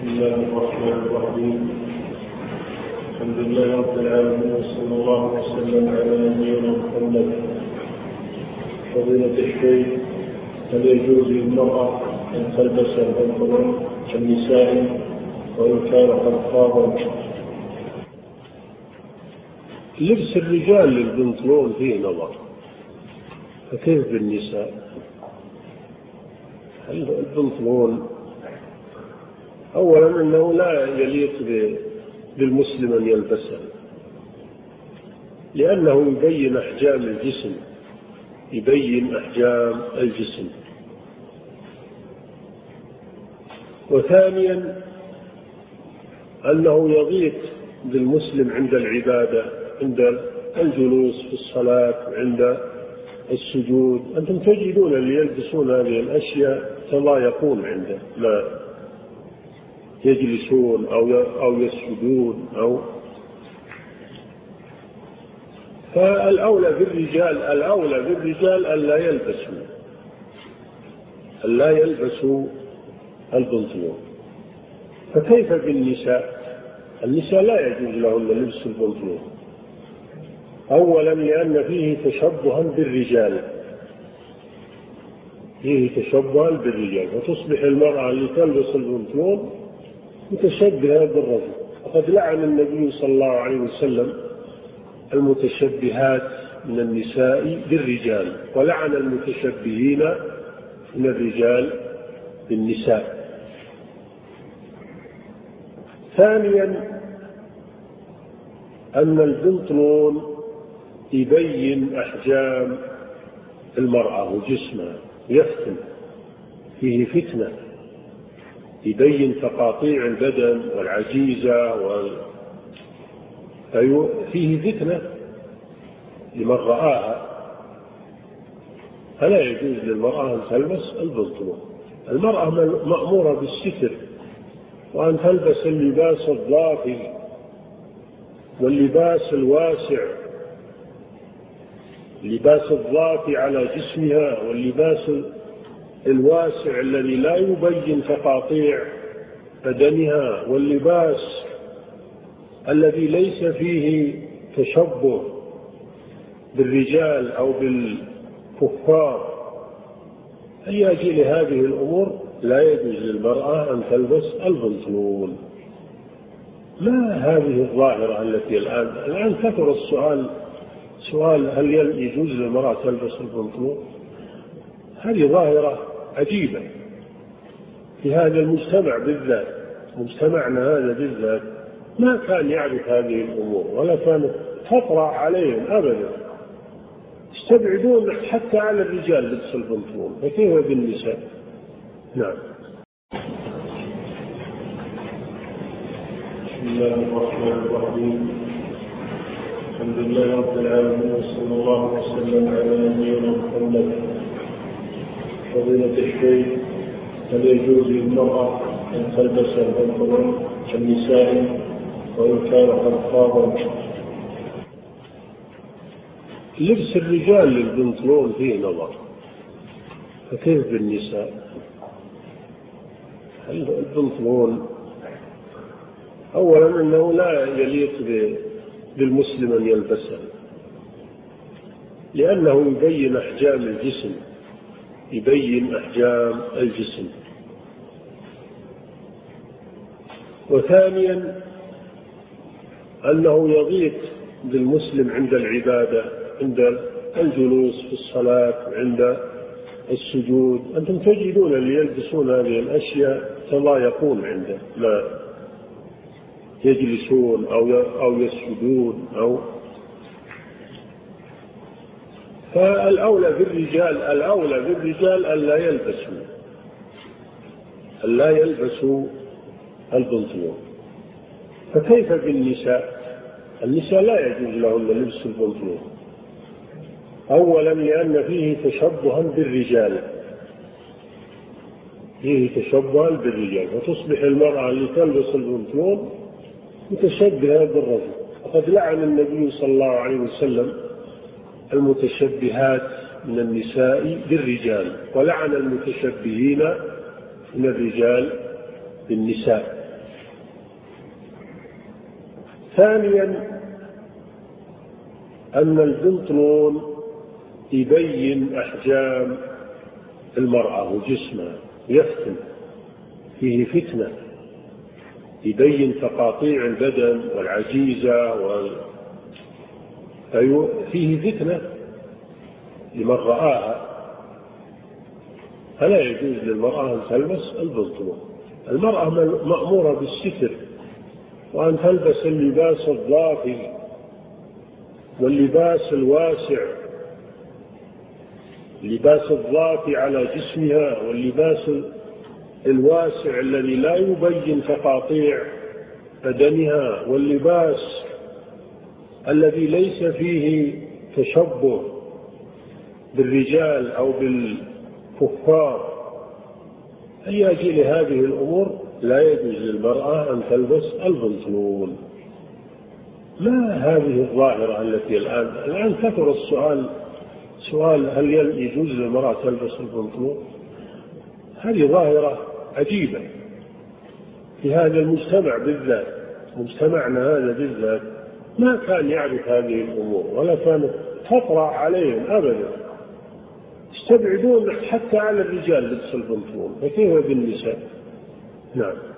بسم الله الرحمن الرحيم. الحمد لله رب العالمين، وصلى الله وسلم على نبينا محمد. فضيلة الشيخ، هل يجوز للمرأة أن تلبس البنطلون كالنساء وإن كان قد طاب؟ لبس الرجال للبنطلون فيه نظر، فكيف بالنساء؟ البنطلون أولا أنه لا يليق بالمسلم أن يلبسه، لأنه يبين أحجام الجسم، يبين أحجام الجسم. وثانيا أنه يضيق بالمسلم عند العبادة، عند الجلوس في الصلاة، عند السجود. أنتم تجدون اللي يلبسون هذه الأشياء تضايقون عنده، ما يجلسون أو يسجدون فالأولى بالرجال ألا يلبسوا البنطلون. فكيف بالنساء؟ النساء لا يجوز لهن لبس البنطلون، أولا لأن فيه تشبها بالرجال، وتصبح المرأة اللي تلبس البنطلون متشبهة بالرجل. وقد لعن النبي صلى الله عليه وسلم المتشبهات من النساء بالرجال، ولعن المتشبهين من الرجال بالنساء. ثانيا أن البنطلون يبين أحجام المرأة وجسمها، يفتن، فيه فتنة، يبين تقاطيع البدن والعجيزة فيه فتنة لمن رآها. فلا يجوز للمرأة أن تلبس البنطلون. المرأة مأمورة بالستر، وأن تلبس اللباس الضافي واللباس الواسع، اللباس الضافي على جسمها، واللباس الواسع الذي لا يبين تقاطيع بدنها، واللباس الذي ليس فيه تشبه بالرجال أو بالكفار. أي أجل هذه الأمور لا يجوز للمرأة أن تلبس البنطلون. ما هذه الظاهرة التي الآن كثر سؤال هل يجوز للمرأة تلبس البنطلون؟ هذه ظاهرة عجيبة في هذا المجتمع بالذات. مجتمعنا هذا بالذات ما كان يعرف هذه الأمور ولا كانت تطرأ عليهم أبدا. يستبعدون حتى على الرجال لبس البنطلون، فكيف بالنساء؟ نعم. بسم الله الرحمن الرحيم. الحمد لله رب العالمين، وصلى الله وسلم على نبينا محمد. فضيلة الشيخ، هل يجوز للمرأة أن تلبس البنطلون كالنساء وإن كان قد طاب؟ لبس الرجال للبنطلون فيه نظر، فكيف بالنساء؟ البنطلون أولا أنه لا يليق بالمسلم أن يلبسه، لأنه يبين أحجام الجسم، يبين أحجام الجسم. وثانيا أنه يضيق بالمسلم عند العبادة، عند الجلوس في الصلاة، عند السجود. أنتم تجدون اللي يلبسون هذه الأشياء تضايقون عنده، ما يجلسون أو يسجدون فالأولى بالرجال ألا يلبسوا البنطلون. فكيف بالنساء؟ النساء لا يجوز لهن لبس البنطلون، أولا لأن فيه تشبها بالرجال، وتصبح المرأة اللي تلبس البنطلون متشبهة بالرجل. وقد لعن النبي صلى الله عليه وسلم المتشبهات من النساء بالرجال، ولعن المتشبهين من الرجال بالنساء. ثانيا أن البنطلون يبين أحجام المرأة وجسمها، يفتن، فيه فتنة، يبين تقاطيع البدن والعجيزة فيه فتنة لمن رآها. فلا يجوز للمرأة أن تلبس البنطلون. المرأة مأمورة بالستر، وأن تلبس اللباس الضافي واللباس الواسع، اللباس الضافي على جسمها، واللباس الواسع الذي لا يبين تقاطيع بدنها، واللباس الذي ليس فيه تشبه بالرجال أو بالكفار. أي أجل هذه الأمور لا يجوز للمرأة أن تلبس البنطلون. ما هذه الظاهرة التي الآن كثر سؤال هل يجوز للمرأة تلبس البنطلون؟ هذه ظاهرة عجيبة في هذا المجتمع بالذات. مجتمعنا هذا بالذات ما كان يعرف هذه الأمور ولا كانت تطرأ عليهم أبدا. يستبعدون حتى على الرجال لبس البنطلون، فكيف بالنساء؟ نعم.